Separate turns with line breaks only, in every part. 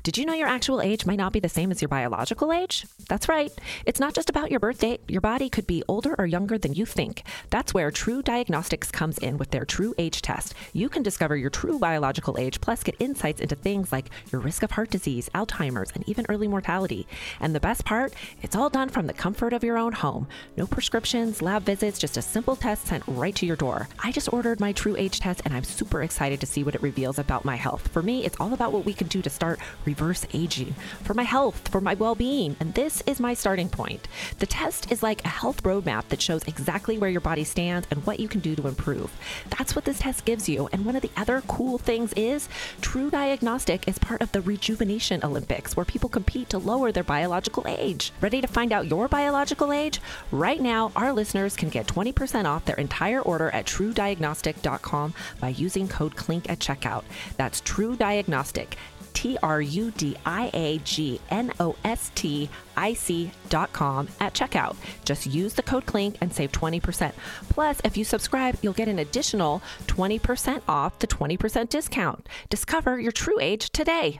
Did you know your actual age might not be the same as your biological age? That's right. It's not just about your birth date. Your body could be older or younger than you think. That's where True Diagnostics comes in with their True Age test. You can discover your true biological age, plus get insights into things like your risk of heart disease, Alzheimer's, and even early mortality. And the best part, it's all done from the comfort of your own home. No prescriptions, lab visits, just a simple test sent right to your door. I just ordered my True Age test, and I'm super excited to see what it reveals about my health. For me, it's all about what we can do to start reverse aging, for my health, for my well-being, and this is my starting point. The test is like a health roadmap that shows exactly where your body stands and what you can do to improve. That's what this test gives you, and one of the other cool things is True Diagnostic is part of the Rejuvenation Olympics, where people compete to lower their biological age. Ready to find out your biological age? Right now, our listeners can get 20% off their entire order at TrueDiagnostic.com by using code CLINK at checkout. That's True Diagnostic, TruDiagnostic.com at checkout. Just use the code CLINK and save 20%. Plus, if you subscribe, you'll get an additional 20% off the 20% discount. Discover your true age today.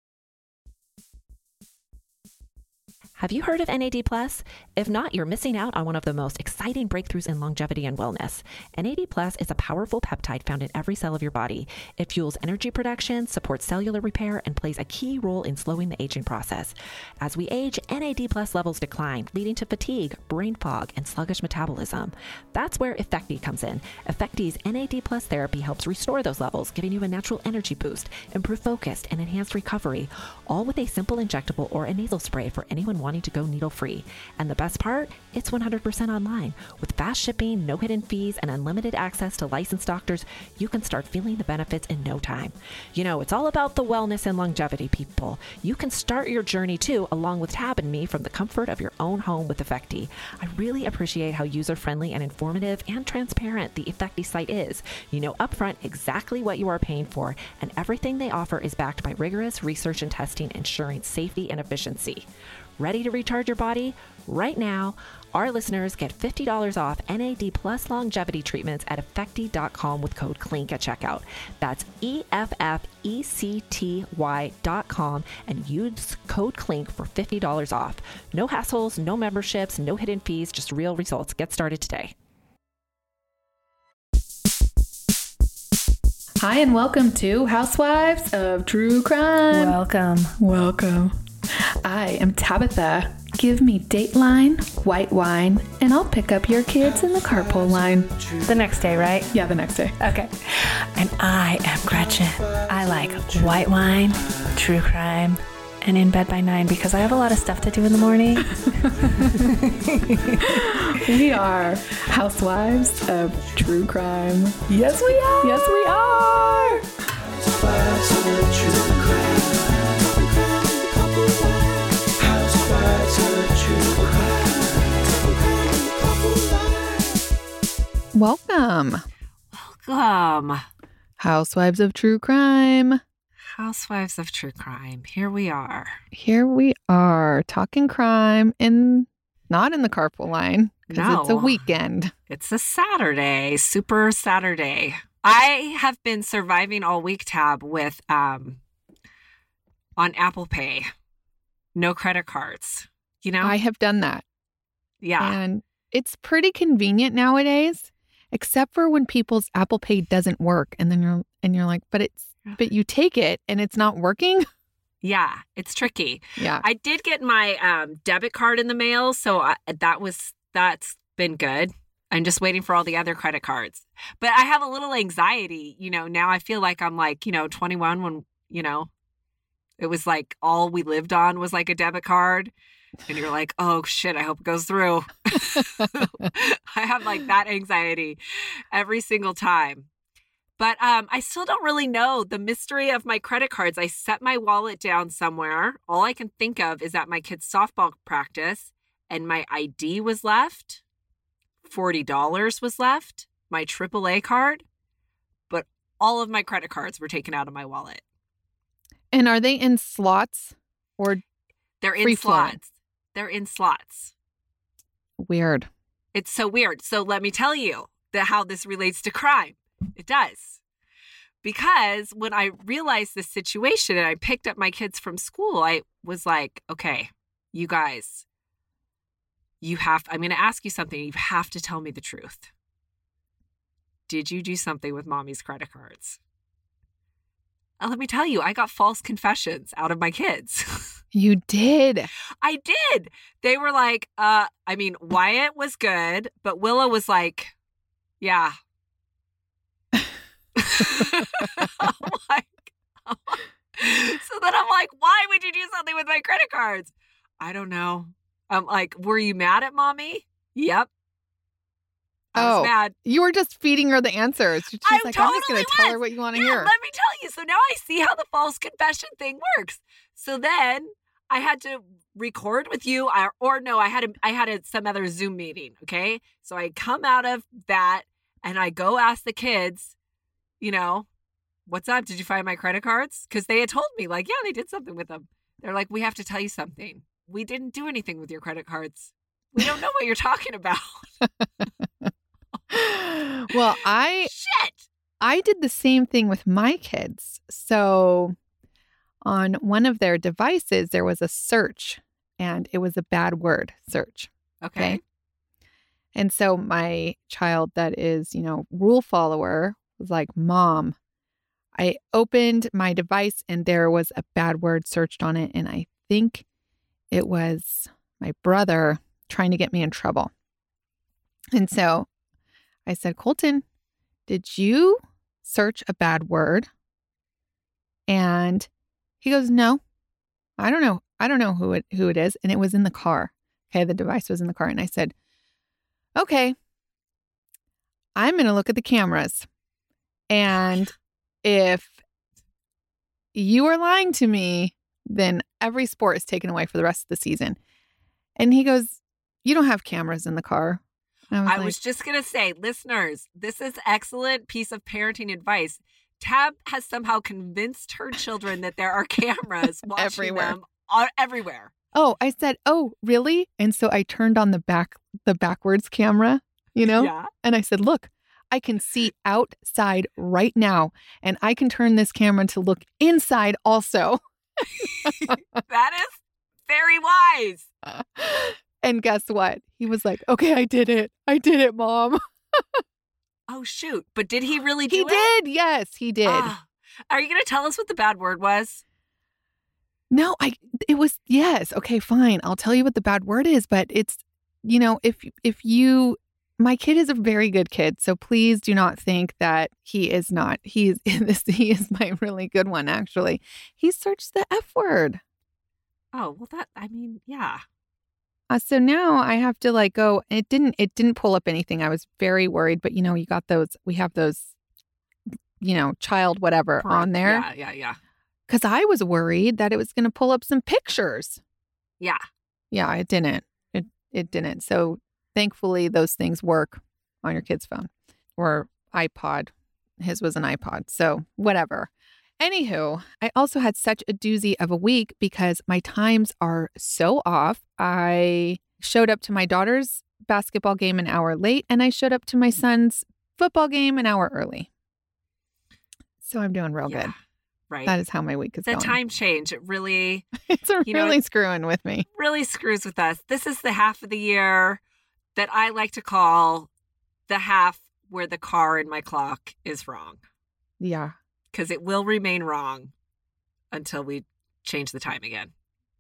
Have you heard of NAD+? If not, you're missing out on one of the most exciting breakthroughs in longevity and wellness. NAD+ is a powerful peptide found in every cell of your body. It fuels energy production, supports cellular repair, and plays a key role in slowing the aging process. As we age, NAD+ levels decline, leading to fatigue, brain fog, and sluggish metabolism. That's where Effecti comes in. Effecti's NAD+ therapy helps restore those levels, giving you a natural energy boost, improve focus, and enhanced recovery, all with a simple injectable or a nasal spray for anyone wanting to go needle-free. And the best part? It's 100% online. With fast shipping, no hidden fees, and unlimited access to licensed doctors, you can start feeling the benefits in no time. You know, it's all about the wellness and longevity, people. You can start your journey too, along with Tab and me, from the comfort of your own home with Effecti. I really appreciate how user-friendly and informative and transparent the Effecti site is. You know upfront exactly what you are paying for, and everything they offer is backed by rigorous research and testing, ensuring safety and efficiency. Ready to recharge your body? Right now, our listeners get $50 off NAD Plus longevity treatments at Effecti.com with code CLINK at checkout. That's EFFECTY.com and use code CLINK for $50 off. No hassles, no memberships, no hidden fees, just real results. Get started today.
Hi, and welcome to Housewives of True Crime. Welcome. I am Tabitha. Give me Dateline, white wine, and I'll pick up your kids in the carpool line.
The next day, right?
Yeah, the next day.
Okay. And I am Gretchen. I like white wine, true crime, and in bed by 9 because I have a lot of stuff to do in the morning.
We are Housewives of True Crime.
Yes, we are.
Yes, we are.
Housewives of True Crime. Housewives of True Crime.
Welcome. Housewives of True Crime.
Housewives of True Crime. Here we are.
Here we are talking crime not in the carpool line because it's a weekend.
It's a Saturday, super Saturday. I have been surviving all week, Tab, with on Apple Pay. No credit cards. You know?
I have done that.
Yeah.
And it's pretty convenient nowadays, except for when people's Apple Pay doesn't work. And then you're like, but you take it and it's not working.
Yeah, it's tricky.
Yeah.
I did get my debit card in the mail, so that's been good. I'm just waiting for all the other credit cards. But I have a little anxiety, now I feel like I'm 21 when, it was like all we lived on was like a debit card. And you're like, oh shit, I hope it goes through. I have that anxiety every single time. But I still don't really know the mystery of my credit cards. I set my wallet down somewhere. All I can think of is at my kid's softball practice, and my ID was left. $40 was left, my AAA card, but all of my credit cards were taken out of my wallet.
And are they in slots or
they're in slots? They're in slots.
Weird.
It's so weird. So let me tell you how this relates to crime. It does.
Because when I realized this situation and I picked up my kids from school, I was like, okay, you guys, I'm going to ask you something. You have to tell me the truth. Did you do something with mommy's credit cards? And let me tell you, I got false confessions out of my kids.
You did.
I did. They were like, Wyatt was good, but Willow was like, yeah. I'm like, so then I'm like, why would you do something with my credit cards? I don't know. I'm like, were you mad at mommy? Yep. I was mad.
You were just feeding her the answers. She's like, I'm just going to tell her what you want to hear.
Let me tell you. So now I see how the false confession thing works. So then I had to record with you, I had some other Zoom meeting. Okay. So I come out of that and I go ask the kids, what's up? Did you find my credit cards? Because they had told me like, yeah, they did something with them. They're like, we have to tell you something. We didn't do anything with your credit cards. We don't know what you're talking about.
Well, I did the same thing with my kids. So on one of their devices, there was a search and it was a bad word search.
Okay.
And so my child that is, rule follower was like, Mom, I opened my device and there was a bad word searched on it. And I think it was my brother trying to get me in trouble. And so I said, Colton, did you search a bad word? And he goes, no, I don't know. I don't know who it is. And it was in the car. Okay. The device was in the car. And I said, okay, I'm going to look at the cameras. And if you are lying to me, then every sport is taken away for the rest of the season. And he goes, you don't have cameras in the car.
I was just going to say, listeners, this is excellent piece of parenting advice. Tab has somehow convinced her children that there are cameras watching
everywhere.
Them everywhere.
Oh, I said, oh, really? And so I turned on the backwards camera,
Yeah.
And I said, look, I can see outside right now and I can turn this camera to look inside also.
That is very wise.
And guess what? He was like, okay, I did it. I did it, Mom.
Oh, shoot. But did he really do it?
He did. Yes, he did.
Are you going to tell us what the bad word was?
No, it was, yes. Okay, fine. I'll tell you what the bad word is, but it's, my kid is a very good kid. So please do not think that he is not. He is my really good one, actually. He searched the F word.
Oh, well yeah.
So now I have to go. It didn't pull up anything. I was very worried, but you got those. We have those, child whatever on there.
Yeah.
Because I was worried that it was going to pull up some pictures.
Yeah.
Yeah, it didn't. It didn't. So thankfully, those things work on your kid's phone or iPod. His was an iPod. So whatever. Anywho, I also had such a doozy of a week because my times are so off. I showed up to my daughter's basketball game an hour late, and I showed up to my son's football game an hour early. So I'm doing real good.
Right.
That is how my week is going.
The time change, it really...
it's really screwing with me.
Really screws with us. This is the half of the year that I like to call the half where the car in my clock is wrong.
Yeah.
Because it will remain wrong until we change the time again.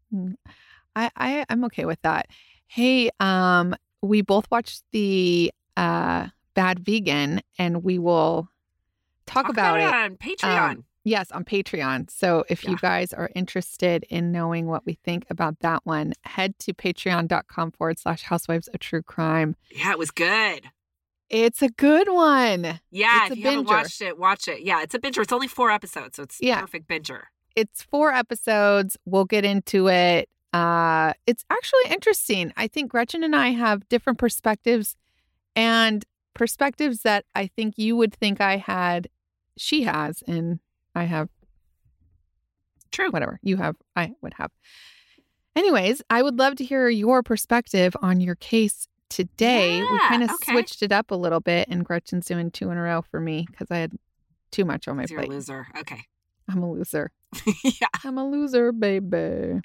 I'm okay with that. Hey, we both watched the Bad Vegan, and we will talk about it
on Patreon.
Yes, on Patreon. So if you guys are interested in knowing what we think about that one, head to patreon.com/Housewives of True Crime.
Yeah, it was good.
It's a good one.
Yeah, if you haven't watched it, watch it. Yeah, it's a binger. It's only 4 episodes, so it's perfect binger.
It's 4 episodes. We'll get into it. It's actually interesting. I think Gretchen and I have different perspectives, and perspectives that I think you would think I had, she has, and I have.
True.
Whatever you have, I would have. Anyways, I would love to hear your perspective on your case today. We kind of switched it up a little bit, and Gretchen's doing 2 in a row for me because I had too much on my
You're a
plate.
loser. Okay.
I'm a loser.
Yeah.
I'm a loser, baby.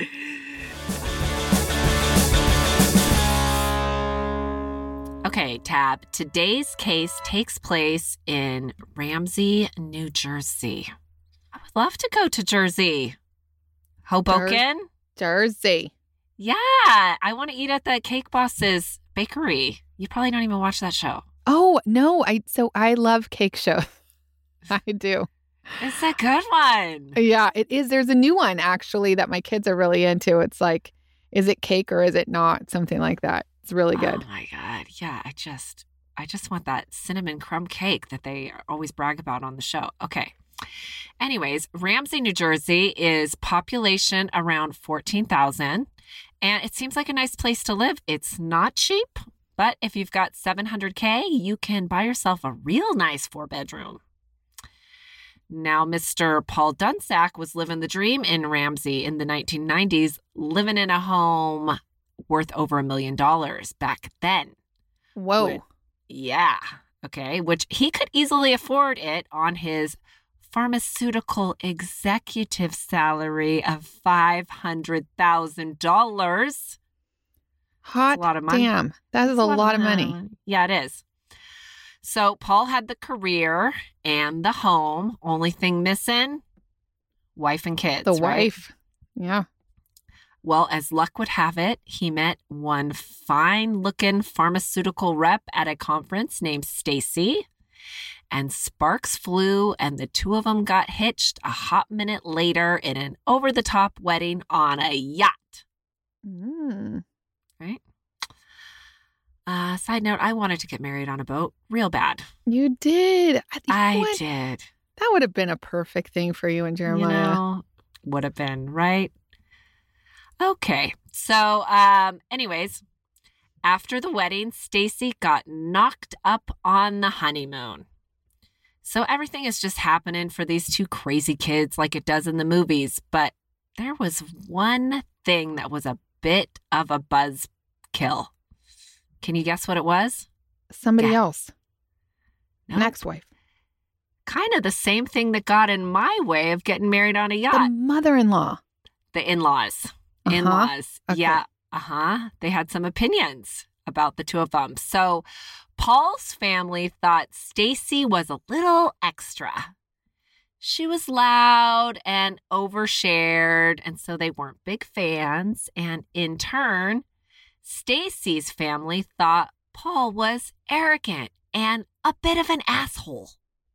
Okay, Tab. Today's case takes place in Ramsey, New Jersey. I would love to go to Jersey. Hoboken?
Jersey.
Yeah. I want to eat at the Cake Boss's bakery. You probably don't even watch that show.
Oh, no. I love cake shows. I do.
It's a good one.
Yeah, it is. There's a new one, actually, that my kids are really into. It's like, is it cake or is it not? Something like that. It's really good.
Oh my God. Yeah. I just want that cinnamon crumb cake that they always brag about on the show. Okay. Anyways, Ramsey, New Jersey is population around 14,000. And it seems like a nice place to live. It's not cheap, but if you've got $700K, you can buy yourself a real nice 4-bedroom. Now, Mr. Paul Dunsack was living the dream in Ramsey in the 1990s, living in a home worth over $1 million back then.
Whoa.
Yeah. Okay. Which he could easily afford it on his pharmaceutical executive salary of $500,000.
Hot
a lot of money.
damn. That is a lot of money.
Yeah, it is. So Paul had the career and the home. Only thing missing, wife and kids.
The
right?
wife. Yeah.
Well, as luck would have it, he met one fine-looking pharmaceutical rep at a conference named Stacy. And sparks flew, and the two of them got hitched a hot minute later in an over-the-top wedding on a yacht. Right? Side note, I wanted to get married on a boat real bad.
You did.
I did.
That would have been a perfect thing for you and Jeremiah.
Would have been, right? Okay. So, anyways, after the wedding, Stacy got knocked up on the honeymoon. So everything is just happening for these two crazy kids like it does in the movies. But there was one thing that was a bit of a buzzkill. Can you guess what it was?
Somebody
Yeah.
else.
No.
An ex-wife.
Kind of the same thing that got in my way of getting married on a yacht.
The mother-in-law.
The in-laws.
Uh-huh.
In-laws.
Okay.
Yeah. They had some opinions about the two of them. So Paul's family thought Stacy was a little extra. She was loud and overshared, and so they weren't big fans. And in turn, Stacy's family thought Paul was arrogant and a bit of an asshole.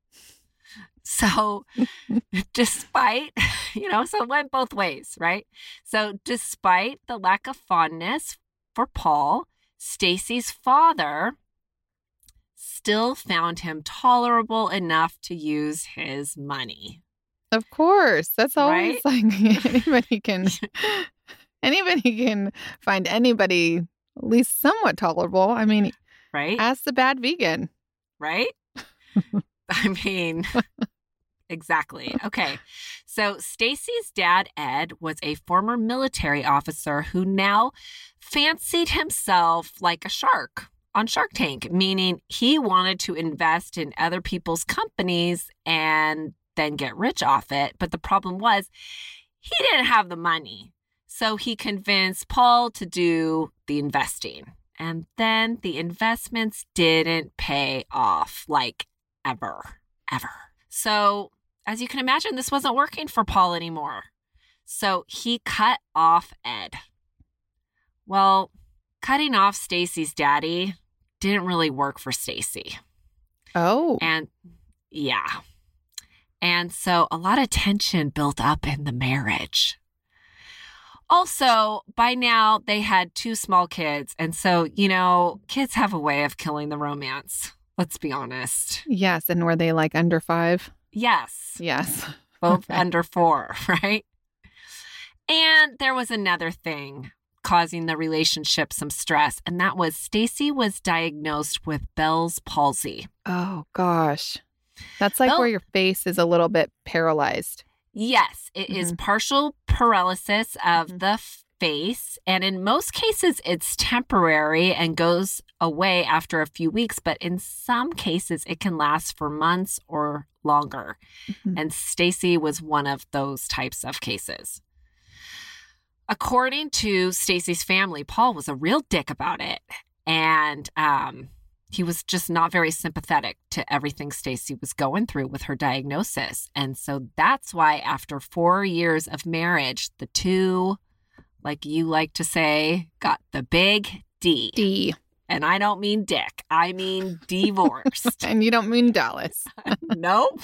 So despite, so it went both ways, right? So despite the lack of fondness for Paul, Stacy's father still found him tolerable enough to use his money.
Of course. That's always
Right?
like anybody can find anybody at least somewhat tolerable. I mean,
Right?
ask the bad vegan.
Right? I mean, exactly. Okay. So Stacy's dad, Ed, was a former military officer who now fancied himself like a shark on Shark Tank, meaning he wanted to invest in other people's companies and then get rich off it. But the problem was he didn't have the money. So he convinced Paul to do the investing. And then the investments didn't pay off, like ever. So as you can imagine, this wasn't working for Paul anymore. So he cut off Ed. Well, cutting off Stacy's daddy didn't really work for Stacy.
Oh.
And yeah. And so a lot of tension built up in the marriage. Also, by now they had 2 small kids. And so, kids have a way of killing the romance. Let's be honest.
Yes. And were they like under 5?
Yes.
Yes.
Both
Okay.
under 4, right? And there was another thing causing the relationship some stress, and that was Stacy was diagnosed with Bell's palsy.
Oh, gosh. That's like
Well-
where your face is a little bit paralyzed.
Yes, it is partial paralysis of the face, and in most cases it's temporary and goes away after a few weeks, but in some cases, it can last for months or longer.
Mhm.
And Stacy was one of those types of cases. According to Stacy's family, Paul was a real dick about it. And he was just not very sympathetic to everything Stacy was going through with her diagnosis. And so that's why after 4 years of marriage, the two, like you like to say, got the big D.
D.
And I don't mean dick. I mean divorced.
And you don't mean Dallas.
Nope.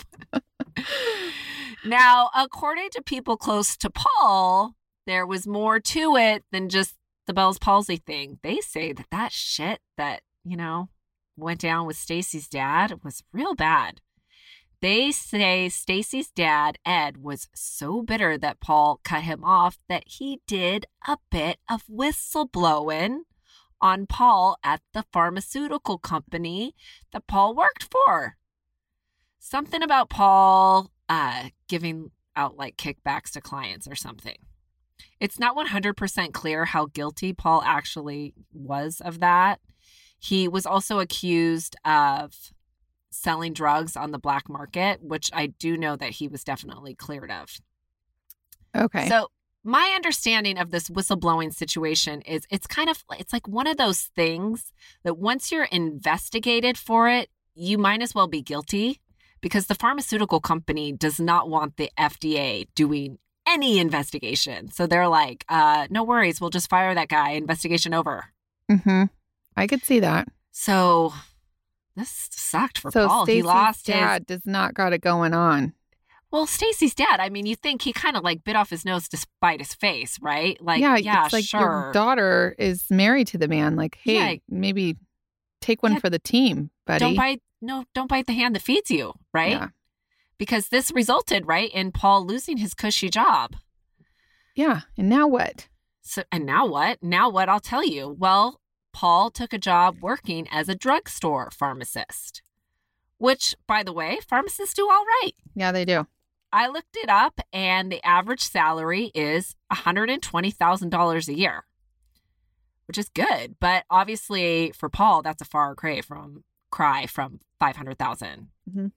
Now, according to people close to Paul, there was more to it than just the Bell's palsy thing. They say that shit that, went down with Stacy's dad was real bad. They say Stacy's dad, Ed, was so bitter that Paul cut him off that he did a bit of whistleblowing on Paul at the pharmaceutical company that Paul worked for. Something about Paul giving out like kickbacks to clients or something. It's not 100% clear how guilty Paul actually was of that. He was also accused of selling drugs on the black market, which I do know that he was definitely cleared of.
Okay.
So my understanding of this whistleblowing situation is it's like one of those things that once you're investigated for it, you might as well be guilty because the pharmaceutical company does not want the FDA doing any investigation. So they're like, no worries, we'll just fire that guy. Investigation over.
Mm-hmm. I could see that.
So this sucked for
So
Paul.
Stacy's
He lost
dad
his...
does not got it going on.
Well, Stacy's dad, I mean, you think he kind of like bit off his nose to spite his face, right? Like, yeah,
it's like
sure.
your daughter is married to the man. Like, hey,
Yeah.
maybe take one
Yeah.
for the team, buddy.
Don't bite the hand that feeds you, right?
Yeah.
Because this resulted, right, in Paul losing his cushy job.
Yeah. And now what?
So, and now what? Now what? I'll tell you. Well, Paul took a job working as a drugstore pharmacist, which, by the way, pharmacists do all right.
Yeah, they do.
I looked it up, and the average salary is $120,000 a year, which is good. But obviously, for Paul, that's a far cry from $500,000.
Mhm.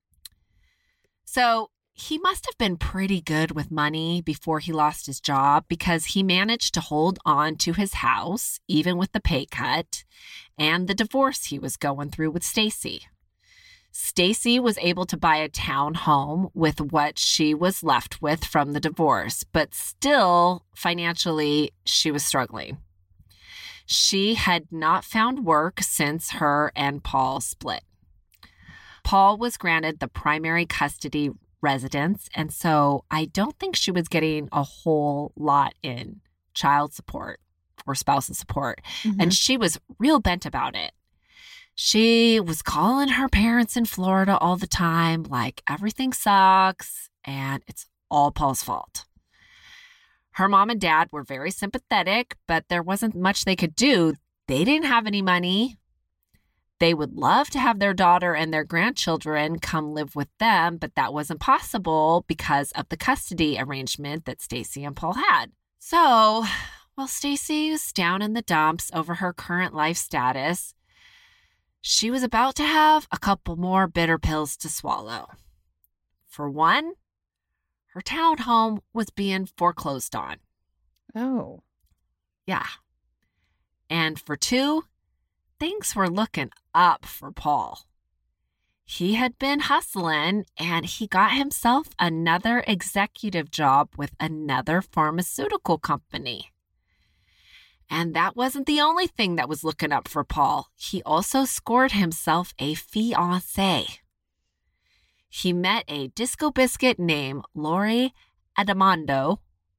So he must have been pretty good with money before he lost his job because he managed to hold on to his house, even with the pay cut and the divorce he was going through with Stacy. Stacy was able to buy a townhome with what she was left with from the divorce, but still financially she was struggling. She had not found work since her and Paul split. Paul was granted the primary custody residence, and so I don't think she was getting a whole lot in child support or spousal support, and she was real bent about it. She was calling her parents in Florida all the time, like everything sucks and it's all Paul's fault. Her mom and dad were very sympathetic, but there wasn't much they could do. They didn't have any money. They would love to have their daughter and their grandchildren come live with them, but that wasn't possible because of the custody arrangement that Stacy and Paul had. So, while Stacy was down in the dumps over her current life status, she was about to have a couple more bitter pills to swallow. For one, her townhome was being foreclosed on.
Oh.
Yeah. And for two, things were looking up for Paul. He had been hustling and he got himself another executive job with another pharmaceutical company. And that wasn't the only thing that was looking up for Paul. He also scored himself a fiancée. He met a disco biscuit named Lori Adamo.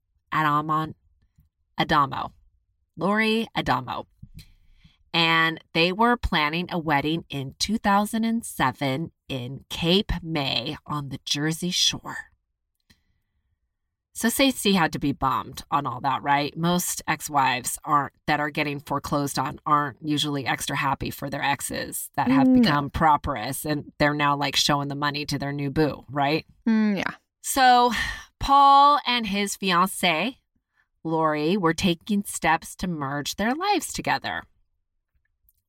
Lori Adamo. And they were planning a wedding in 2007 in Cape May on the Jersey Shore. So Stacy had to be bummed on all that, right? Most ex-wives that are getting foreclosed on aren't usually extra happy for their exes that have become prosperous and they're now like showing the money to their new boo, right?
Yeah.
So Paul and his fiancée, Lori, were taking steps to merge their lives together.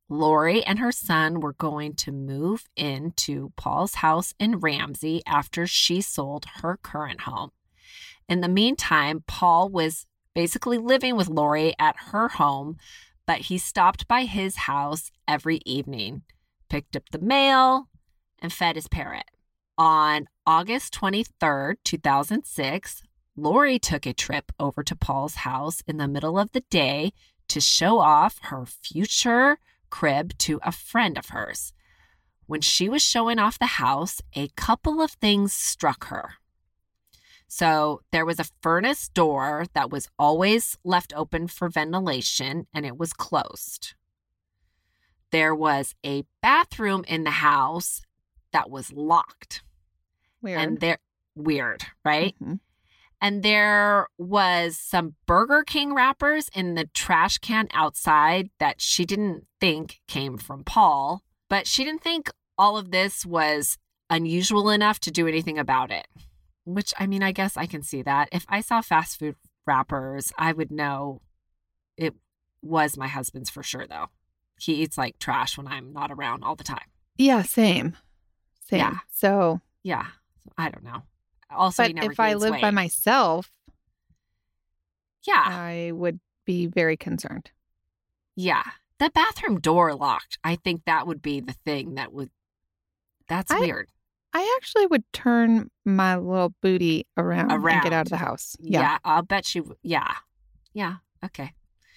Lori and her son were going to move into Paul's house in Ramsey after she sold her current home. In the meantime, Paul was basically living with Lori at her home, but he stopped by his house every evening, picked up the mail, and fed his parrot. On August 23rd, 2006, Lori took a trip over to Paul's house in the middle of the day to show off her future crib to a friend of hers. When she was showing off the house, a couple of things struck her. So there was a furnace door that was always left open for ventilation, and it was closed. There was a bathroom in the house that was locked.
Weird.
And weird, right?
Mhm.
And there was some Burger King wrappers in the trash can outside that she didn't think came from Paul, but she didn't think all of this was unusual enough to do anything about it. Which, I mean, I guess I can see that. If I saw fast food wrappers, I would know it was my husband's for sure, though. He eats like trash when I'm not around all the time.
Yeah, same.
Yeah.
So,
Yeah. I don't know. Also, he
but
never
if I
gains
lived by
weight.
myself,
Yeah.
I would be very concerned.
Yeah. The bathroom door locked. I think that would be the thing that's weird.
I actually would turn my little booty around and get out of the house.
Yeah. I'll bet you. Yeah. Yeah. Okay.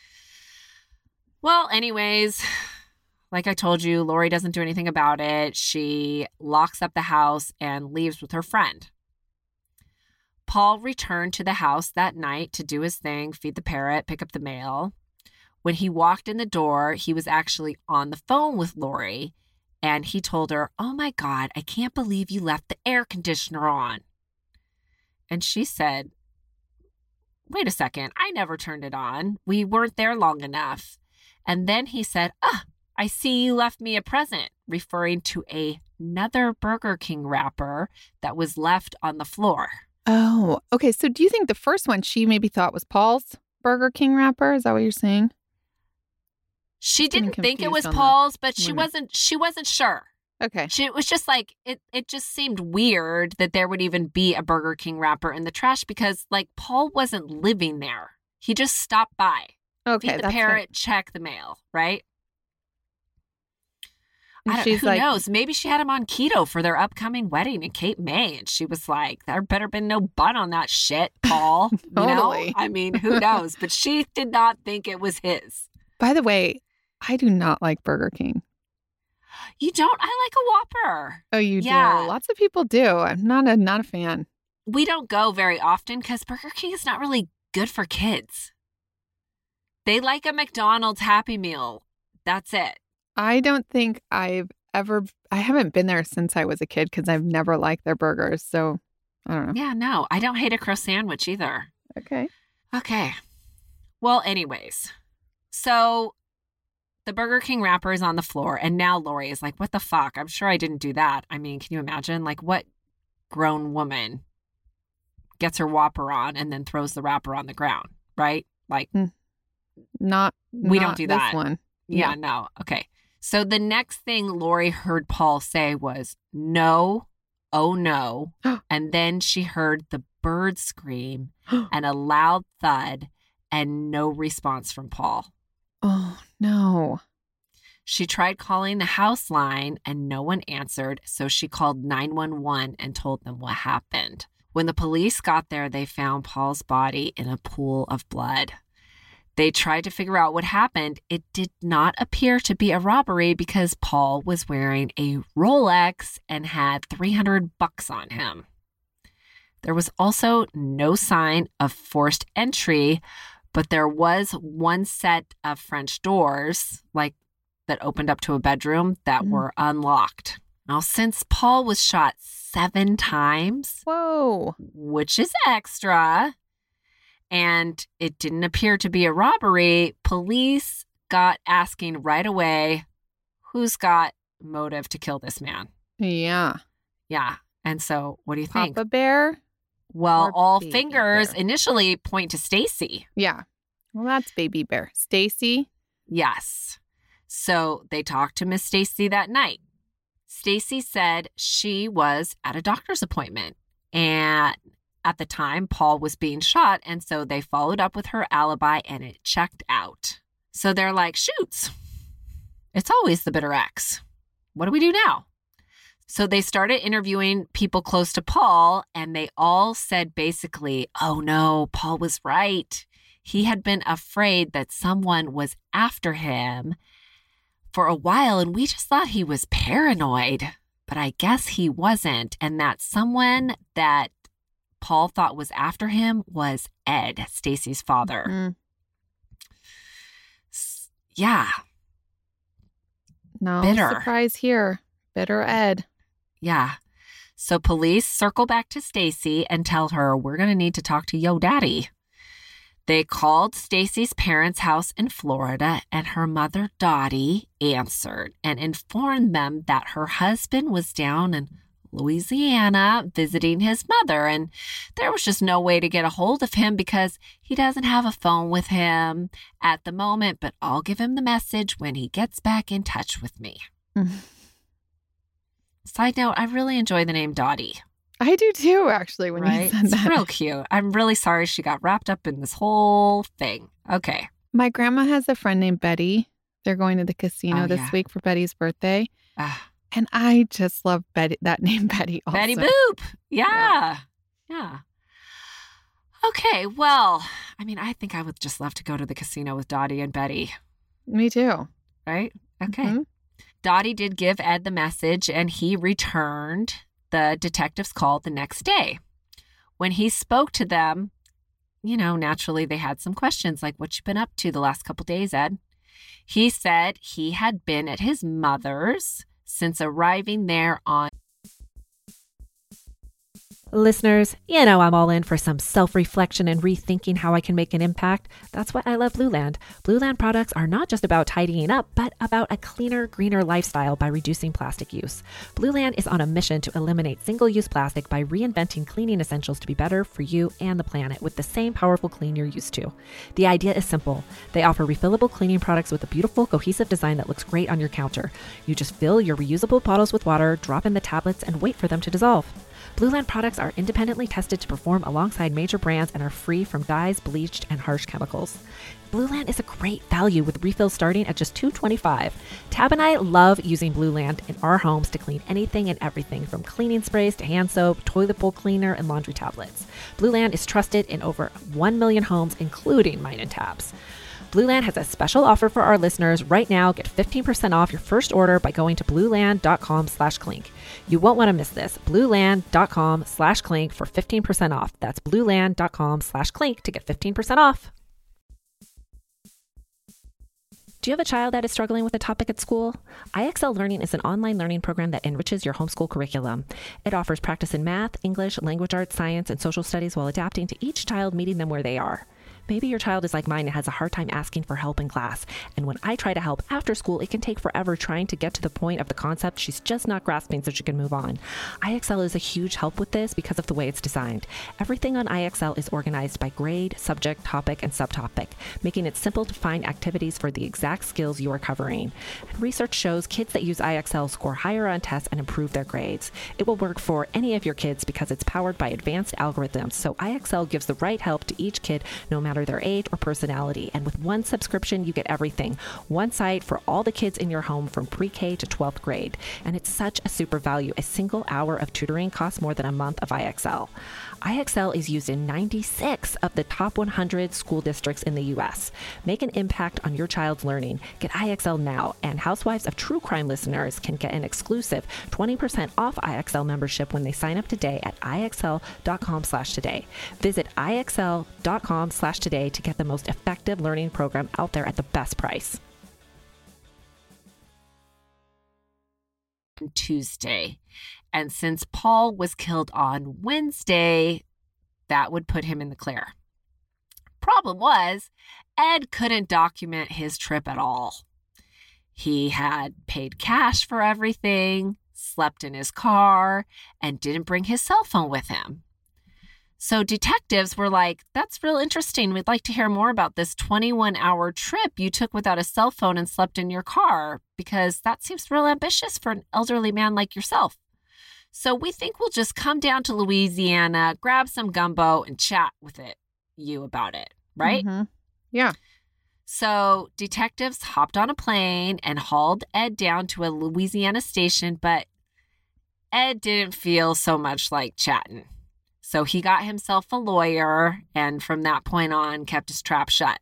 Well, anyways, like I told you, Lori doesn't do anything about it. She locks up the house and leaves with her friend. Paul returned to the house that night to do his thing, feed the parrot, pick up the mail. When he walked in the door, he was actually on the phone with Lori, and he told her, "Oh my God, I can't believe you left the air conditioner on." And she said, "Wait a second, I never turned it on. We weren't there long enough." And then he said, "I see you left me a present," referring to another Burger King wrapper that was left on the floor.
Oh, okay. So do you think the first one she maybe thought was Paul's Burger King wrapper? Is that what you're saying?
She
Getting
didn't think it was
confused on the
Paul's, but she
women.
wasn't sure.
Okay.
It was just like it just seemed weird that there would even be a Burger King wrapper in the trash because like Paul wasn't living there. He just stopped by.
Okay.
Feed the
that's
parrot, check the mail, right?
And she's
who
like,
knows? Maybe she had him on keto for their upcoming wedding in Cape May. And she was like, there better been no bun on that shit, Paul. You know?
Totally.
I mean, who knows? But she did not think it was his.
by the way, I do not like Burger King.
You don't? I like a Whopper.
Oh, you
Yeah.
do? Lots of people do. I'm not a fan.
We don't go very often because Burger King is not really good for kids. They like a McDonald's Happy Meal. That's it.
I don't think I haven't been there since I was a kid because I've never liked their burgers. So I don't know.
Yeah, no, I don't hate a crust sandwich either.
Okay.
Okay. Well, anyways, so the Burger King wrapper is on the floor, and now Lori is like, what the fuck? I'm sure I didn't do that. I mean, can you imagine? Like, what grown woman gets her Whopper on and then throws the wrapper on the ground, right? Like,
Not
We don't
not
do
this
that.
one.
yeah, no. Okay. So the next thing Lori heard Paul say was, "No, oh no." And then she heard the bird scream and a loud thud and no response from Paul.
Oh no.
She tried calling the house line and no one answered, so she called 911 and told them what happened. When the police got there, they found Paul's body in a pool of blood. They tried to figure out what happened. It did not appear to be a robbery because Paul was wearing a Rolex and had $300 on him. There was also no sign of forced entry, but there was one set of French doors, like that opened up to a bedroom, that were unlocked. Now, since Paul was shot 7 times,
Whoa.
which is extra, and it didn't appear to be a robbery, police got asking right away, who's got motive to kill this man?
Yeah.
Yeah. And so what do you think?
Papa Bear?
Well,
or
all
Baby
fingers
Bear?
initially point to Stacy.
Yeah. Well, that's Baby Bear. Stacy?
Yes. So they talked to Miss Stacy that night. Stacy said she was at a doctor's appointment, and at the time Paul was being shot, and so they followed up with her alibi and it checked out. So they're like, shoots. It's always the bitter ex. What do we do now? So they started interviewing people close to Paul, and they all said basically, oh no, Paul was right. He had been afraid that someone was after him for a while, and we just thought he was paranoid, but I guess he wasn't. And that someone that Paul thought was after him was Ed, Stacy's father. Yeah.
No
Bitter.
surprise here. Bitter Ed.
Yeah. So police circle back to Stacy and tell her, we're going to need to talk to yo daddy. They called Stacy's parents' house in Florida, and her mother, Dottie, answered and informed them that her husband was down in Louisiana visiting his mother, and there was just no way to get a hold of him because he doesn't have a phone with him at the moment, but I'll give him the message when he gets back in touch with me. Side note, I really enjoy the name Dottie.
I do too, actually, when you said
It's
that.
real cute. I'm really sorry she got wrapped up in this whole thing. Okay.
My grandma has a friend named Betty. They're going to the casino this week for Betty's birthday. And I just love Betty, that name Betty also.
Betty Boop. Yeah. Okay. Well, I mean, I think I would just love to go to the casino with Dottie and Betty.
Me too.
Right? Okay.
Mhm.
Dottie did give Ed the message, and he returned the detective's call the next day. When he spoke to them, naturally they had some questions like, what you been up to the last couple days, Ed? He said he had been at his mother's since arriving there on...
Listeners, I'm all in for some self-reflection and rethinking how I can make an impact. That's why I love Blueland. Blueland products are not just about tidying up, but about a cleaner, greener lifestyle by reducing plastic use. Blueland is on a mission to eliminate single-use plastic by reinventing cleaning essentials to be better for you and the planet with the same powerful clean you're used to. The idea is simple. They offer refillable cleaning products with a beautiful, cohesive design that looks great on your counter. You just fill your reusable bottles with water, drop in the tablets, and wait for them to dissolve. Blueland products are independently tested to perform alongside major brands and are free from dyes, bleached, and harsh chemicals. Blueland is a great value with refills starting at just $2.25. Tab and I love using Blueland in our homes to clean anything and everything from cleaning sprays to hand soap, toilet bowl cleaner, and laundry tablets. Blueland is trusted in over 1 million homes, including mine and Tab's. Blueland has a special offer for our listeners. Right now, get 15% off your first order by going to blueland.com/clink. You won't want to miss this. Blueland.com/clink for 15% off. That's blueland.com/clink to get 15% off. Do you have a child that is struggling with a topic at school? IXL Learning is an online learning program that enriches your homeschool curriculum. It offers practice in math, English, language arts, science, and social studies while adapting to each child, meeting them where they are. Maybe your child is like mine and has a hard time asking for help in class. And when I try to help after school, it can take forever trying to get to the point of the concept she's just not grasping so she can move on. IXL is a huge help with this because of the way it's designed. Everything on IXL is organized by grade, subject, topic, and subtopic, making it simple to find activities for the exact skills you are covering. And research shows kids that use IXL score higher on tests and improve their grades. It will work for any of your kids because it's powered by advanced algorithms, so IXL gives the right help to each kid no matter their age or personality. And with one subscription, you get everything. One site for all the kids in your home from pre-K to 12th grade. And it's such a super value. A single hour of tutoring costs more than a month of IXL. IXL is used in 96 of the top 100 school districts in the U.S. Make an impact on your child's learning. Get IXL now, and Housewives of True Crime listeners can get an exclusive 20% off IXL membership when they sign up today at IXL.com/today. Visit IXL.com/today to get the most effective learning program out there at the best price.
Tuesday. And since Paul was killed on Wednesday, that would put him in the clear. Problem was, Ed couldn't document his trip at all. He had paid cash for everything, slept in his car, and didn't bring his cell phone with him. So detectives were like, that's real interesting. We'd like to hear more about this 21-hour trip you took without a cell phone and slept in your car, because that seems real ambitious for an elderly man like yourself. So we think we'll just come down to Louisiana, grab some gumbo, and chat with you about it, right?
Mm-hmm. Yeah.
So detectives hopped on a plane and hauled Ed down to a Louisiana station, but Ed didn't feel so much like chatting. So he got himself a lawyer and from that point on kept his trap shut.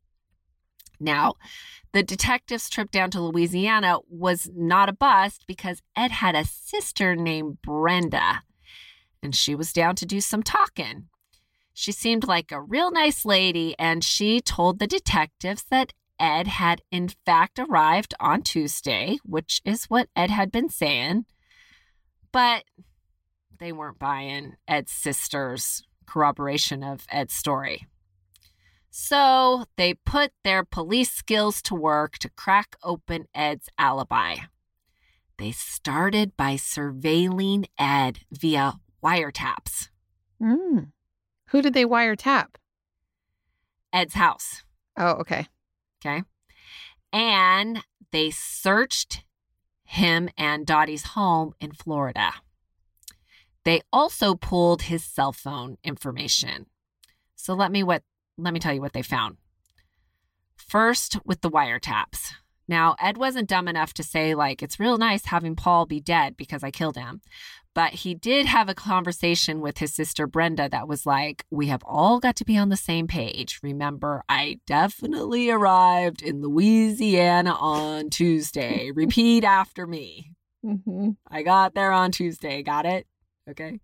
Now, the detectives' trip down to Louisiana was not a bust because Ed had a sister named Brenda, and she was down to do some talking. She seemed like a real nice lady, and she told the detectives that Ed had in fact arrived on Tuesday, which is what Ed had been saying. But they weren't buying Ed's sister's corroboration of Ed's story. So they put their police skills to work to crack open Ed's alibi. They started by surveilling Ed via wiretaps.
Who did they wiretap?
Ed's house.
Oh, okay.
Okay. And they searched him and Dottie's home in Florida. They also pulled his cell phone information. So let me tell you what they found. First, with the wiretaps. Now, Ed wasn't dumb enough to say, like, it's real nice having Paul be dead because I killed him. But he did have a conversation with his sister Brenda that was like, we have all got to be on the same page. Remember, I definitely arrived in Louisiana on Tuesday. Repeat after me.
Mm-hmm.
I got there on Tuesday. Got it? Okay.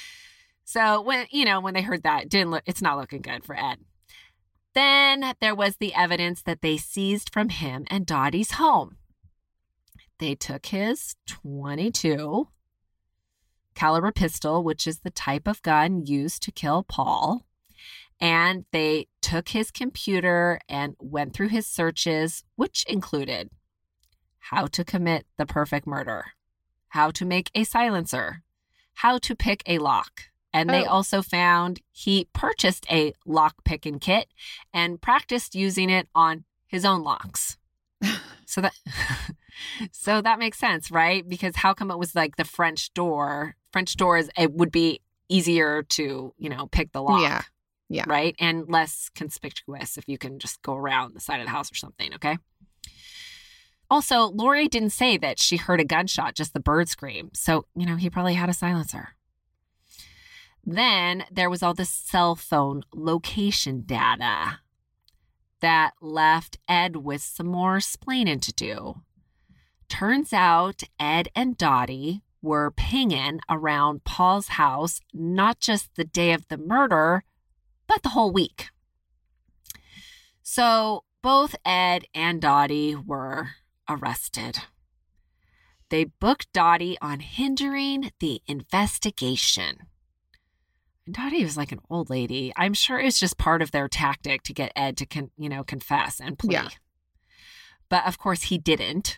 So when they heard that, it's not looking good for Ed. Then there was the evidence that they seized from him and Dottie's home. They took his .22 caliber pistol, which is the type of gun used to kill Paul. And they took his computer and went through his searches, which included how to commit the perfect murder, how to make a silencer, how to pick a lock. And they also found he purchased a lock picking kit and practiced using it on his own locks. So that makes sense, right? Because how come it was like the French door? French doors, it would be easier to, pick the lock.
Yeah.
Right? And less conspicuous if you can just go around the side of the house or something, okay? Also, Lori didn't say that she heard a gunshot, just the bird scream. So, he probably had a silencer. Then there was all the cell phone location data that left Ed with some more explaining to do. Turns out Ed and Dottie were pinging around Paul's house, not just the day of the murder, but the whole week. So both Ed and Dottie were arrested. They booked Dottie on hindering the investigation. And Dottie was like an old lady. I'm sure it's just part of their tactic to get Ed to confess and plea.
Yeah.
But of course he didn't.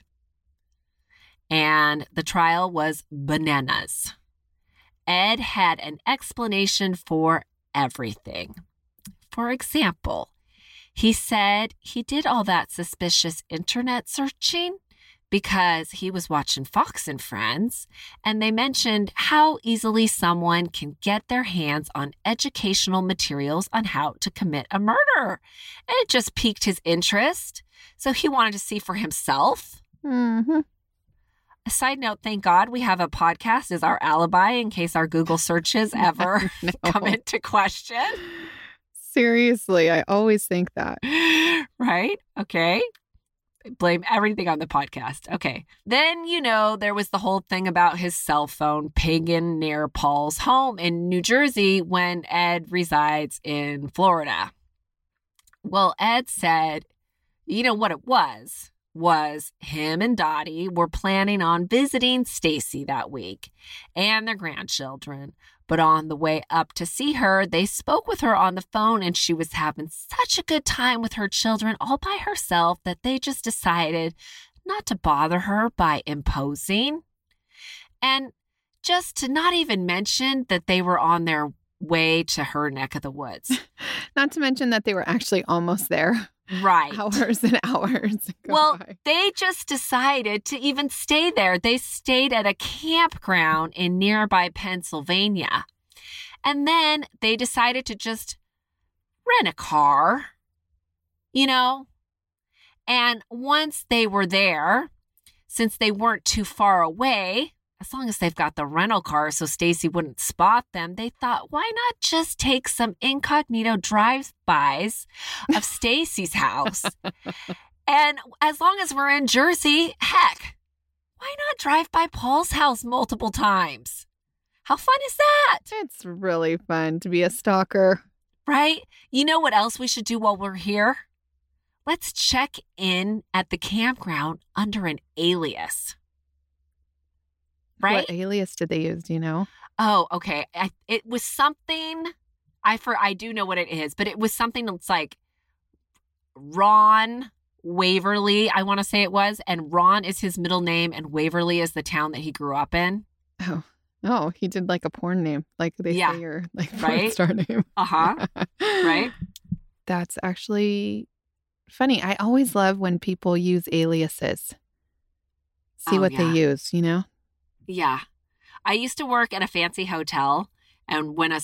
And the trial was bananas. Ed had an explanation for everything. For example, he said he did all that suspicious internet searching because he was watching Fox and Friends, and they mentioned how easily someone can get their hands on educational materials on how to commit a murder. And it just piqued his interest, so he wanted to see for himself.
Mm-hmm.
A side note, thank God we have a podcast as our alibi in case our Google searches ever come into question.
Seriously, I always think that.
Right? Okay. Blame everything on the podcast. Okay. Then, there was the whole thing about his cell phone pinging near Paul's home in New Jersey when Ed resides in Florida. Well, Ed said, what it was him and Dottie were planning on visiting Stacy that week and their grandchildren. But on the way up to see her, they spoke with her on the phone and she was having such a good time with her children all by herself that they just decided not to bother her by imposing. And just to not even mention that they were on their way to her neck of the woods.
Not to mention that they were actually almost there.
Right.
Hours and hours.
Well, they just decided to even stay there. They stayed at a campground in nearby Pennsylvania. And then they decided to just rent a car, you know? And once they were there, since they weren't too far away, as long as they've got the rental car so Stacy wouldn't spot them, they thought, why not just take some incognito drive-bys of Stacy's house? And as long as we're in Jersey, heck, why not drive by Paul's house multiple times? How fun is that?
It's really fun to be a stalker.
Right? You know what else we should do while we're here? Let's check in at the campground under an alias. Right?
What alias did they use? Do you know?
Oh, okay. It was something, I do know what it is, but it was something that's like Ron Waverly, I want to say it was. And Ron is his middle name and Waverly is the town that he grew up in.
Oh, he did like a porn name, like they say your like porn star name.
Uh-huh. Right?
That's actually funny. I always love when people use aliases. See what they use, you know?
Yeah. I used to work at a fancy hotel, and when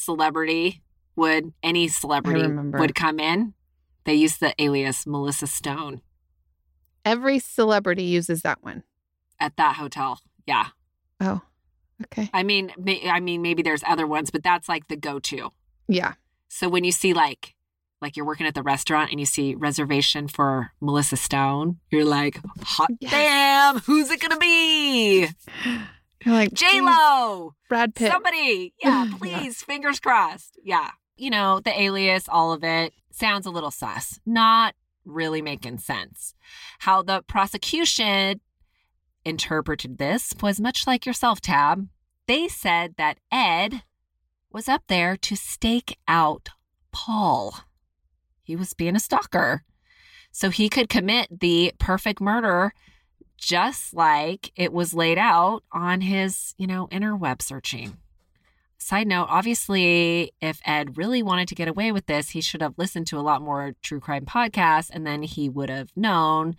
any celebrity would come in, they used the alias Melissa Stone.
Every celebrity uses that one.
At that hotel, yeah.
Oh, okay.
I mean, maybe there's other ones, but that's like the go-to.
Yeah.
So when you see like you're working at the restaurant and you see reservation for Melissa Stone, you're like, hot damn, who's it going to be?
You're like,
J-Lo,
Brad Pitt.
Somebody. Yeah, please. Fingers crossed. Yeah. You know, the alias, all of it sounds a little sus. Not really making sense. How the prosecution interpreted this was much like yourself, Tab. They said that Ed was up there to stake out Paul. He was being a stalker. So he could commit the perfect murder just like it was laid out on his, interweb searching. Side note, obviously, if Ed really wanted to get away with this, he should have listened to a lot more true crime podcasts, and then he would have known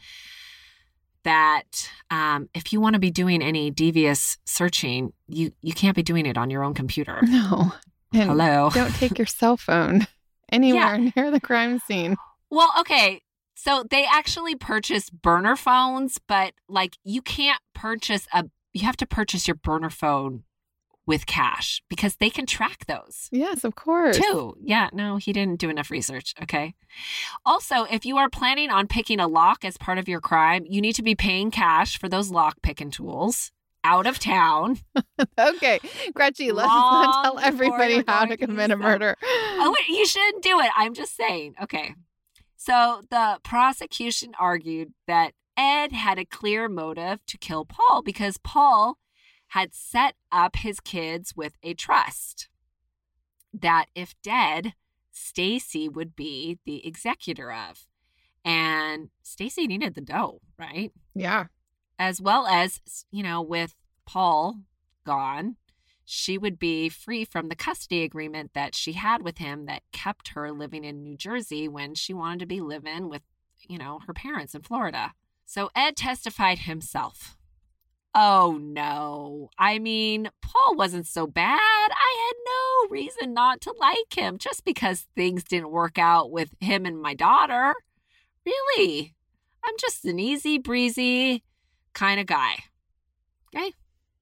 that if you want to be doing any devious searching, you can't be doing it on your own computer.
No. And
hello.
Don't take your cell phone anywhere near the crime scene.
Well, okay. So they actually purchased burner phones, but you can't you have to purchase your burner phone with cash because they can track those.
Yes, of course.
Too. Yeah, no, he didn't do enough research. Okay. Also, if you are planning on picking a lock as part of your crime, you need to be paying cash for those lock picking tools out of town.
Okay. Gretchen, let's not tell everybody how to commit a murder.
Oh, wait, you shouldn't do it. I'm just saying. Okay. So the prosecution argued that Ed had a clear motive to kill Paul because Paul had set up his kids with a trust that if dead, Stacy would be the executor of. And Stacy needed the dough, right?
Yeah.
As well as, with Paul gone, she would be free from the custody agreement that she had with him that kept her living in New Jersey when she wanted to be living with, her parents in Florida. So Ed testified himself. Oh, no. I mean, Paul wasn't so bad. I had no reason not to like him just because things didn't work out with him and my daughter. Really? I'm just an easy breezy kind of guy. Okay?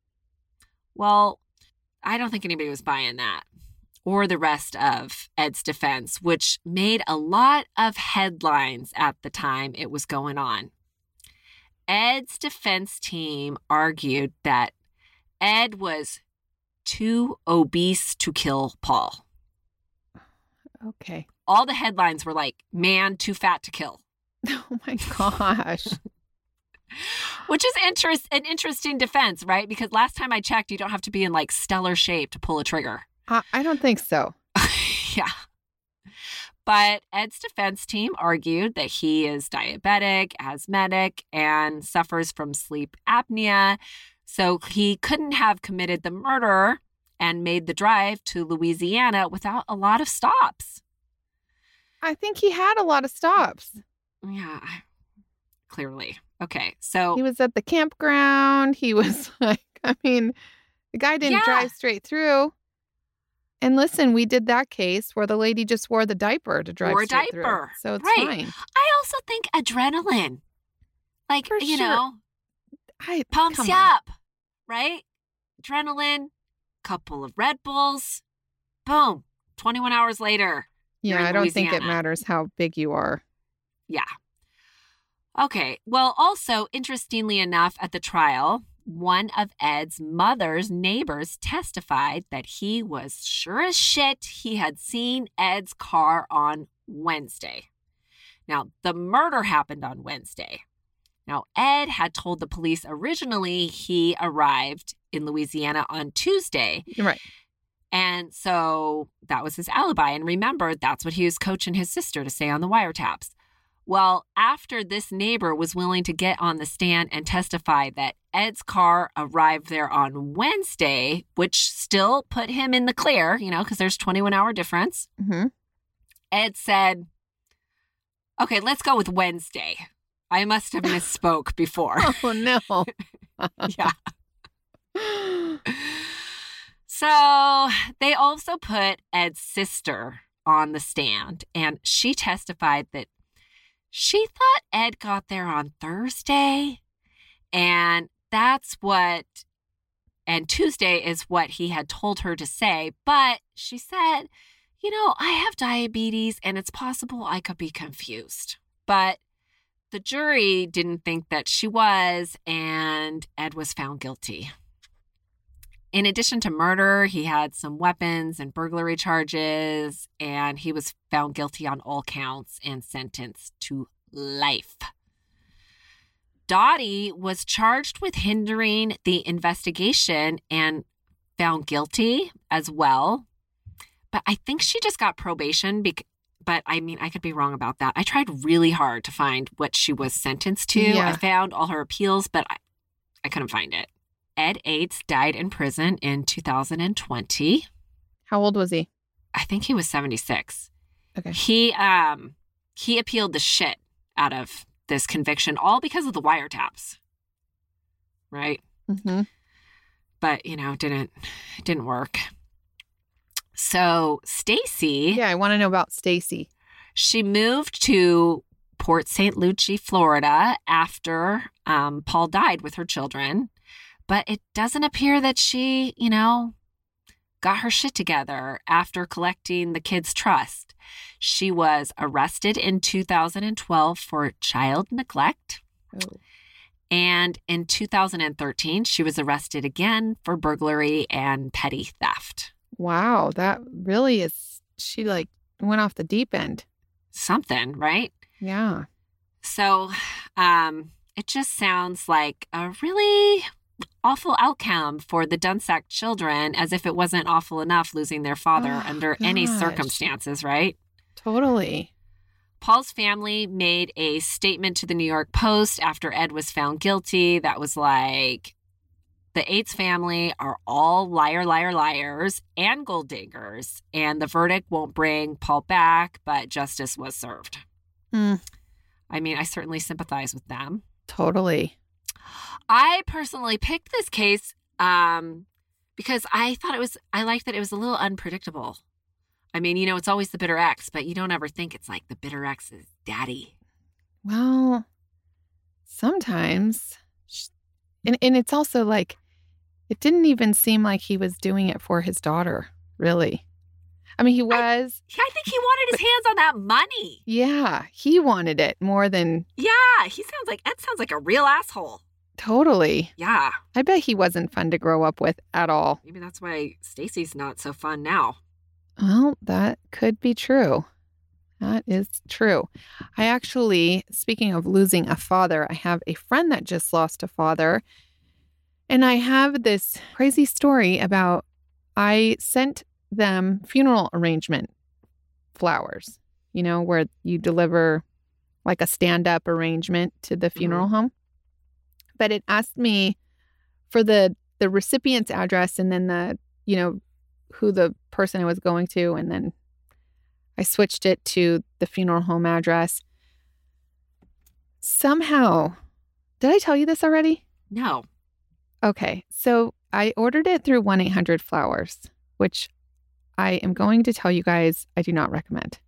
Well, I don't think anybody was buying that or the rest of Ed's defense, which made a lot of headlines at the time it was going on. Ed's defense team argued that Ed was too obese to kill Paul.
Okay.
All the headlines were like, man, too fat to kill.
Oh my gosh.
Which is an interesting defense, right? Because last time I checked, you don't have to be in stellar shape to pull a trigger.
I don't think so.
Yeah. But Ed's defense team argued that he is diabetic, asthmatic, and suffers from sleep apnea. So he couldn't have committed the murder and made the drive to Louisiana without a lot of stops.
I think he had a lot of stops.
Yeah, clearly. Okay, so
he was at the campground. He was like, I mean, the guy didn't drive straight through. And listen, we did that case where the lady just wore the diaper to drive straight through. So it's fine.
I also think adrenaline, like,
For
you
sure.
know, pumps you up, right? Adrenaline, couple of Red Bulls, boom, 21 hours later.
Yeah, I don't think it matters how big you are.
Yeah. Okay. Well, also, interestingly enough, at the trial, one of Ed's mother's neighbors testified that he was sure as shit he had seen Ed's car on Wednesday. Now, the murder happened on Wednesday. Now, Ed had told the police originally he arrived in Louisiana on Tuesday.
Right.
And so that was his alibi. And remember, that's what he was coaching his sister to say on the wiretaps. Well, after this neighbor was willing to get on the stand and testify that Ed's car arrived there on Wednesday, which still put him in the clear, you know, because there's 21-hour difference.
Mm-hmm.
Ed said, okay, let's go with Wednesday. I must have misspoke before.
Oh, no.
Yeah. So they also put Ed's sister on the stand, and she testified that she thought Ed got there on Thursday, and Tuesday is what he had told her to say. But she said, you know, I have diabetes and it's possible I could be confused. But the jury didn't think that she was, and Ed was found guilty. In addition to murder, he had some weapons and burglary charges, and he was found guilty on all counts and sentenced to life. Dottie was charged with hindering the investigation and found guilty as well. But I think she just got probation. But I mean, I could be wrong about that. I tried really hard to find what she was sentenced to.
Yeah.
I found all her appeals, but I couldn't find it. Ed Ates died in prison in 2020.
How old was he?
I think he was 76.
Okay.
He appealed the shit out of this conviction, all because of the wiretaps. Right?
Mm-hmm.
But, you know, it didn't work. So Stacy.
Yeah, I want to know about Stacy.
She moved to Port St. Lucie, Florida after Paul died with her children. But it doesn't appear that she, you know, got her shit together after collecting the kids' trust. She was arrested in 2012 for child neglect.
Oh.
And in 2013, she was arrested again for burglary and petty theft.
Wow, that really is, she like went off the deep end.
Something, right?
Yeah.
So it just sounds like a really awful outcome for the Dunsack children, as if it wasn't awful enough losing their father under any circumstances, right?
Totally.
Paul's family made a statement to the New York Post after Ed was found guilty that was like, the Ates family are all liars and gold diggers, and the verdict won't bring Paul back, but justice was served.
Mm.
I mean, I certainly sympathize with them.
Totally.
I personally picked this case because I liked that it was a little unpredictable. I mean, you know, it's always the bitter ex, but you don't ever think it's like the bitter ex's daddy.
Well, sometimes. And it's also like, it didn't even seem like he was doing it for his daughter, really. I mean, he was.
I think he wanted his hands on that money.
Yeah, he wanted it more than.
Yeah, Ed sounds like a real asshole.
Totally.
Yeah.
I bet he wasn't fun to grow up with at all.
Maybe that's why Stacy's not so fun now.
Well, that could be true. That is true. I actually, speaking of losing a father, I have a friend that just lost a father. And I have this crazy story about, I sent them funeral arrangement flowers, you know, where you deliver like a stand-up arrangement to the funeral home. But it asked me for the recipient's address and then the, you know, who the person I was going to, and then I switched it to the funeral home address. Somehow, did I tell you this already?
No.
Okay, so I ordered it through 1-800-Flowers, which I am going to tell you guys I do not recommend.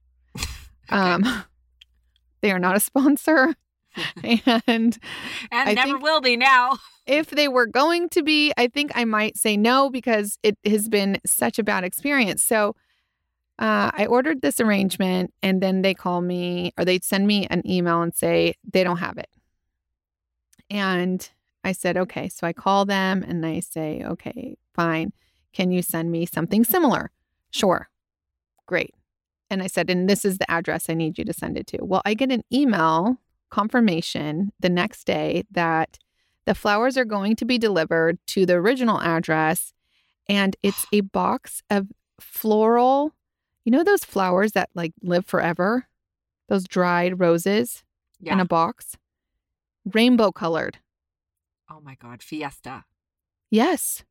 They are not a sponsor, and I
never
think
will be now.
if they were going to be, I think I might say no because it has been such a bad experience. So I ordered this arrangement, and then they call me, or they'd send me an email and say they don't have it. And I said, okay. So I call them and I say, okay, fine. Can you send me something similar? Sure. Great. And I said, and this is the address I need you to send it to. Well, I get an email confirmation the next day that the flowers are going to be delivered to the original address. And it's a box of floral, you know, those flowers that like live forever, those dried roses in a box, rainbow colored.
Oh my God. Fiesta.
Yes.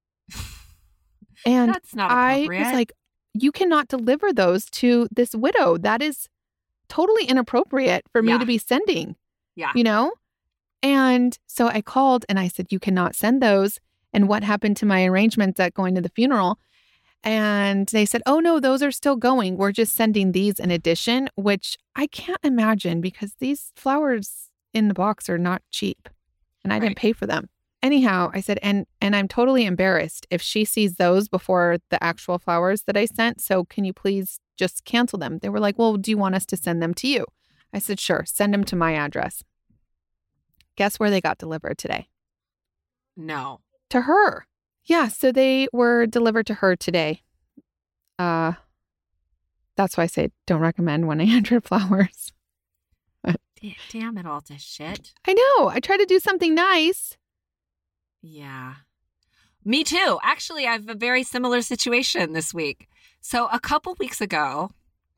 And
That's not
I
appropriate.
was like, you cannot deliver those to this widow. That is totally inappropriate for me to be sending.
Yeah.
You know? And so I called and I said, you cannot send those. And what happened to my arrangements at going to the funeral? And they said, oh no, those are still going. We're just sending these in addition, which I can't imagine because these flowers in the box are not cheap and I didn't pay for them. Anyhow, I said, and I'm totally embarrassed if she sees those before the actual flowers that I sent. So can you please just cancel them? They were like, well, do you want us to send them to you? I said, sure, send them to my address. Guess where they got delivered today?
No.
To her. Yeah, so they were delivered to her today. That's why I say don't recommend 1-800-Flowers.
Damn it all to shit.
I know. I try to do something nice.
Yeah. Me too. Actually, I have a very similar situation this week. So a couple weeks ago,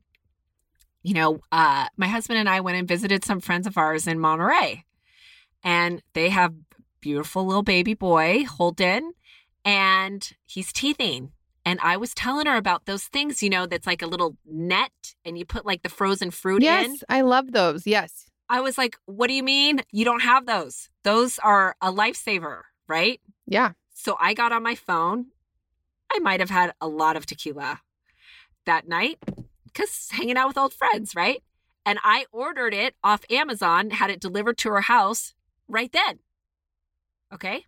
you know, my husband and I went and visited some friends of ours in Monterey. And they have beautiful little baby boy, Holden, and he's teething. And I was telling her about those things, you know, that's like a little net and you put like the frozen fruit in.
Yes, I love those. Yes.
I was like, what do you mean? You don't have those. Those are a lifesaver, right?
Yeah.
So I got on my phone. I might have had a lot of tequila that night because hanging out with old friends, right? And I ordered it off Amazon, had it delivered to her house right then. Okay.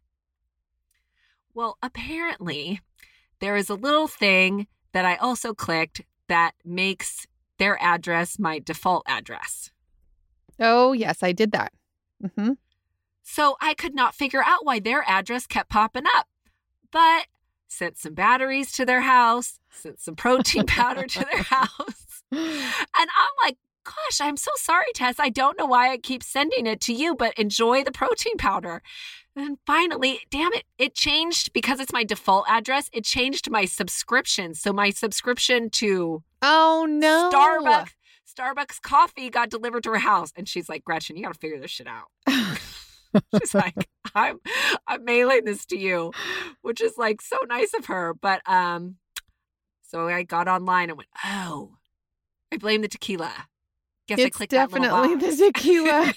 Well, apparently there is a little thing that I also clicked that makes their address my default address.
Oh, yes, I did that. Mm-hmm.
So I could not figure out why their address kept popping up, but sent some batteries to their house, sent some protein powder to their house. And I'm like, gosh, I'm so sorry, Tess. I don't know why I keep sending it to you, but enjoy the protein powder. And finally, damn it, it changed because it's my default address. It changed my subscription. So my subscription to
Oh, no.
Starbucks coffee got delivered to her house. And she's like, Gretchen, you got to figure this shit out. She's like, I'm mailing this to you, which is like so nice of her. But so I got online and went, oh, I blame the tequila. Guess I
It's
clicked that little
definitely
box.
the tequila.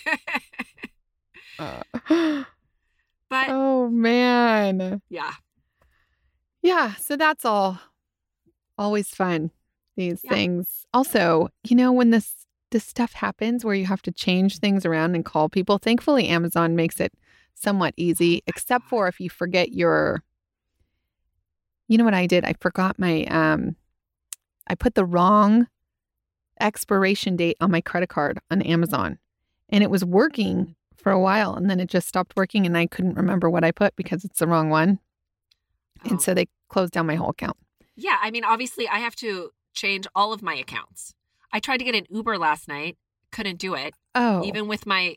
But
Oh, man.
yeah,
Yeah, so that's always fun, these things. Also, you know, when this stuff happens where you have to change things around and call people, thankfully Amazon makes it somewhat easy, except for if you forget your, you know what I did? I forgot my, I put the wrong expiration date on my credit card on Amazon, and it was working for a while, and then it just stopped working, and I couldn't remember what I put because it's the wrong one. And so they closed down my whole account.
Yeah, I mean, obviously I have to change all of my accounts. I tried to get an Uber last night, couldn't do it.
Oh,
Even with my,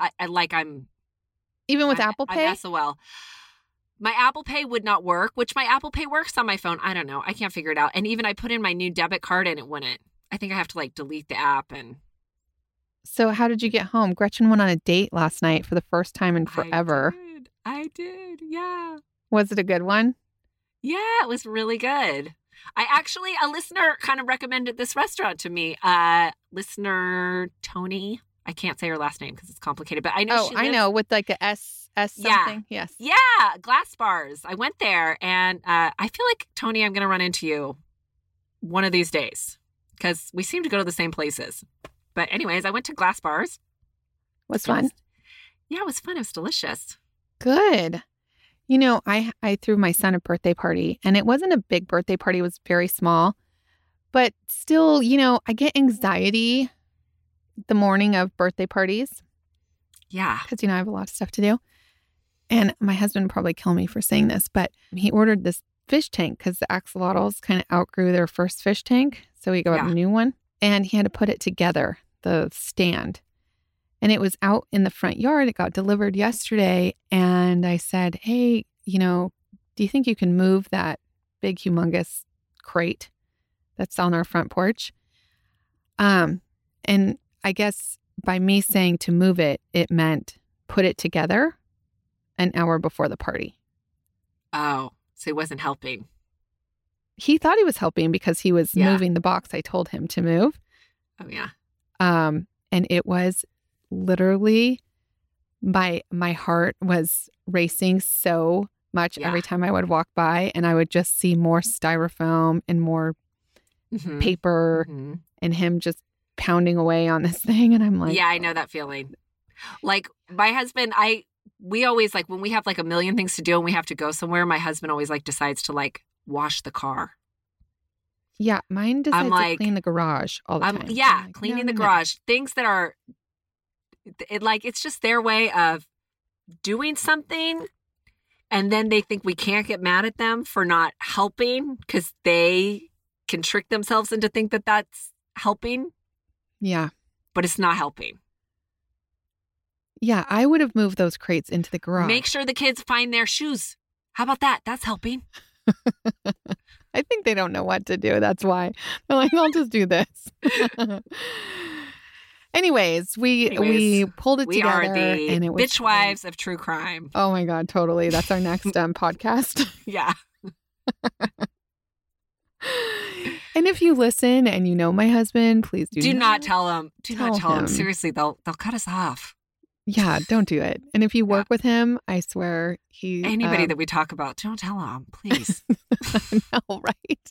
even with Apple Pay?
I'm SOL. My Apple Pay would not work, which my Apple Pay works on my phone. I don't know. I can't figure it out. And even I put in my new debit card and it wouldn't. I think I have to like delete the app and.
So how did you get home? Gretchen went on a date last night for the first time in forever.
I did. Yeah.
Was it a good one?
Yeah, it was really good. A listener kind of recommended this restaurant to me. Listener Tony. I can't say her last name because it's complicated, but I know
I know, with like a S something.
Yeah.
Yes.
Yeah, Glass Bars. I went there, and I feel like, Tony, I'm going to run into you one of these days because we seem to go to the same places. But anyways, I went to Glass Bars.
Was fun.
It was fun. It was delicious.
Good. You know, I threw my son a birthday party, and it wasn't a big birthday party. It was very small. But still, you know, I get anxiety the morning of birthday parties.
Yeah.
Because, you know, I have a lot of stuff to do. And my husband would probably kill me for saying this, but he ordered this fish tank because the axolotls kind of outgrew their first fish tank. So he got a new one, and he had to put it together, the stand. And it was out in the front yard. It got delivered yesterday. And I said, hey, you know, do you think you can move that big, humongous crate that's on our front porch? And I guess by me saying to move it, it meant put it together an hour before the party.
Oh, so he wasn't helping.
He thought he was helping because he was moving the box I told him to move.
Oh, yeah.
And it was literally, my heart was racing so much every time I would walk by, and I would just see more styrofoam and more paper and him just pounding away on this thing. And I'm like,
yeah, I know that feeling. Like my husband, we always, like, when we have like a million things to do and we have to go somewhere, my husband always like decides to like wash the car.
Yeah, mine decides to clean the garage all the time.
Yeah, like, cleaning the garage. Things that are, it's just their way of doing something, and then they think we can't get mad at them for not helping because they can trick themselves into think that that's helping.
Yeah.
But it's not helping.
Yeah, I would have moved those crates into the garage.
Make sure the kids find their shoes. How about that? That's helping.
I think they don't know what to do. That's why. They're like, I'll just do this. Anyways, we pulled it together.
We are the
and it was
bitch wives of true crime.
Oh my God, totally. That's our next podcast.
Yeah.
And if you listen and you know my husband, please
do not tell him. Do not tell him.
him.
Seriously, they'll cut us off.
Yeah, don't do it. And if you work with him, I swear
anybody that we talk about, don't tell him, please.
No, right?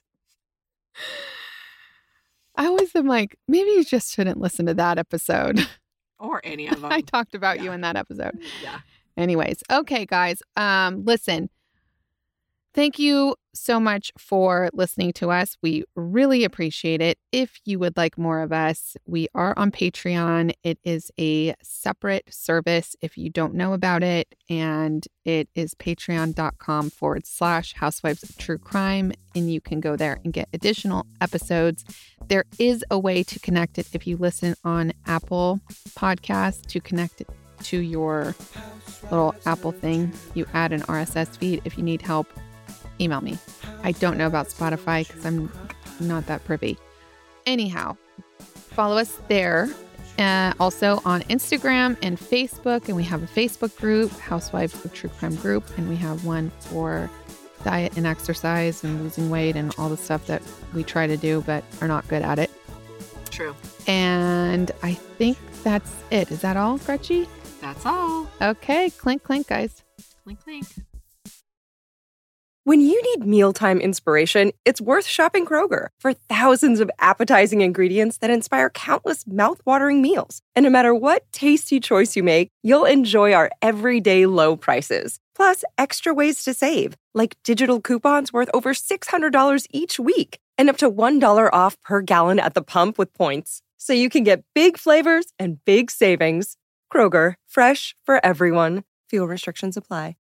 I always am like, maybe you just shouldn't listen to that episode.
Or any of them.
I talked about you in that episode.
Yeah.
Anyways, okay, guys. Listen. Thank you so much for listening to us. We really appreciate it. If you would like more of us, we are on Patreon. It is a separate service if you don't know about it. And it is patreon.com/Housewives of True Crime. And you can go there and get additional episodes. There is a way to connect it if you listen on Apple Podcasts, to connect it to your little Apple thing. You add an RSS feed. If you need help, email me. I don't know about Spotify because I'm not that privy. Anyhow, follow us there. Also on Instagram and Facebook. And we have a Facebook group, Housewives of True Crime group. And we have one for diet and exercise and losing weight and all the stuff that we try to do but are not good at it.
True.
And I think that's it. Is that all, Gretchen?
That's all.
Okay. Clink, clink, guys.
Clink, clink.
When you need mealtime inspiration, it's worth shopping Kroger for thousands of appetizing ingredients that inspire countless mouthwatering meals. And no matter what tasty choice you make, you'll enjoy our everyday low prices. Plus, extra ways to save, like digital coupons worth over $600 each week and up to $1 off per gallon at the pump with points. So you can get big flavors and big savings. Kroger, fresh for everyone. Fuel restrictions apply.